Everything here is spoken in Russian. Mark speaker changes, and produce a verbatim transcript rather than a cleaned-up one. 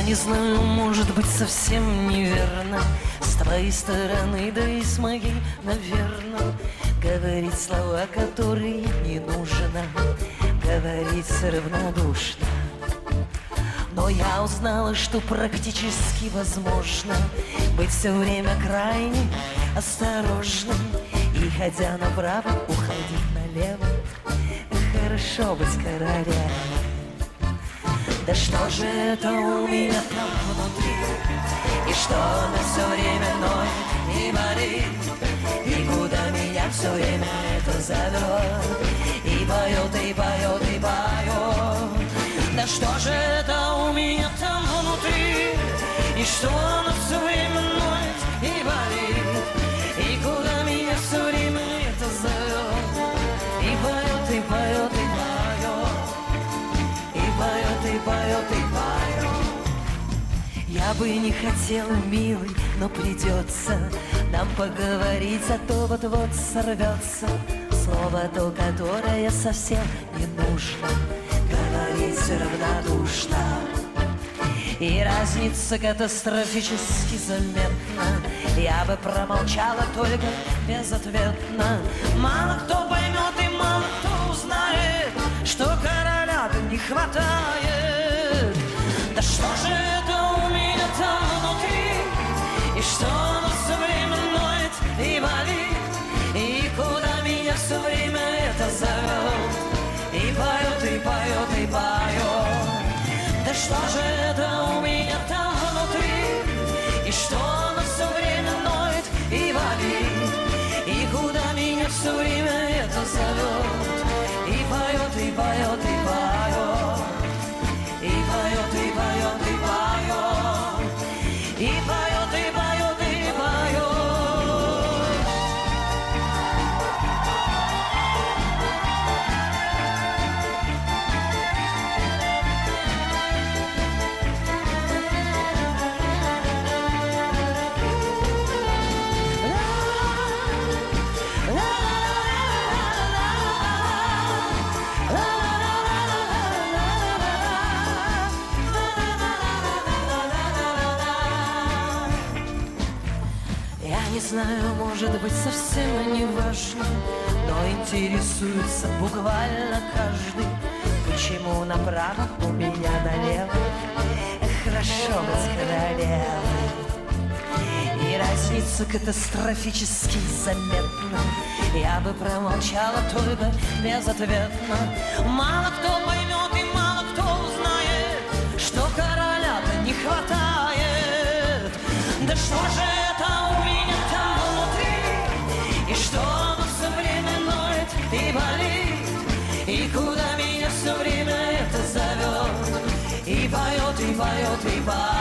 Speaker 1: не знаю, может быть, совсем неверно с твоей стороны, да и с моей, наверное, говорить слова, которые не нужно говорить равнодушно. Но я узнала, что практически возможно быть все время крайне осторожным и, ходя направо, уходить налево. Хорошо быть королем. Да что же это у меня там внутри, и что она все время ноет и болит, и куда меня все время это зовет, и поет, и поет, и поет. Да что же это у меня там внутри, и что она все время ноет и болит, и куда меня все время это зовет, и поет, и поет, и поет, и поет, и поет, и поет. Я бы не хотела, милый, но придется нам поговорить, а то вот-вот сорвется слово то, которое совсем не нужно говорить равнодушно. И разница катастрофически заметна. Я бы промолчала только безответно. Мало кто поймет и мало кто узнает, что короля-то не хватает. Да что же это у меня там внутри, и что оно все время ноет и болит, и куда меня все время это зовет, и поет, и поет, и поет. Да что же это у меня там внутри, и что оно все время ноет и болит, и куда меня все время это зовет, и поет, и поет, и поет, и поет, и поет, и поет, и поет, и поет, и поет. Не знаю, может быть, совсем не важно, но интересуется буквально каждый, почему направо у меня налево. Хорошо быть королевой. И разница катастрофически заметна. Я бы промолчала только безответно. Мало кто поймет и мало кто узнает, что короля-то не хватает. Да что же это у меня там внутри, и что оно все время ноет и болит, и куда меня все время это зовет, и поет, и поет, и поет.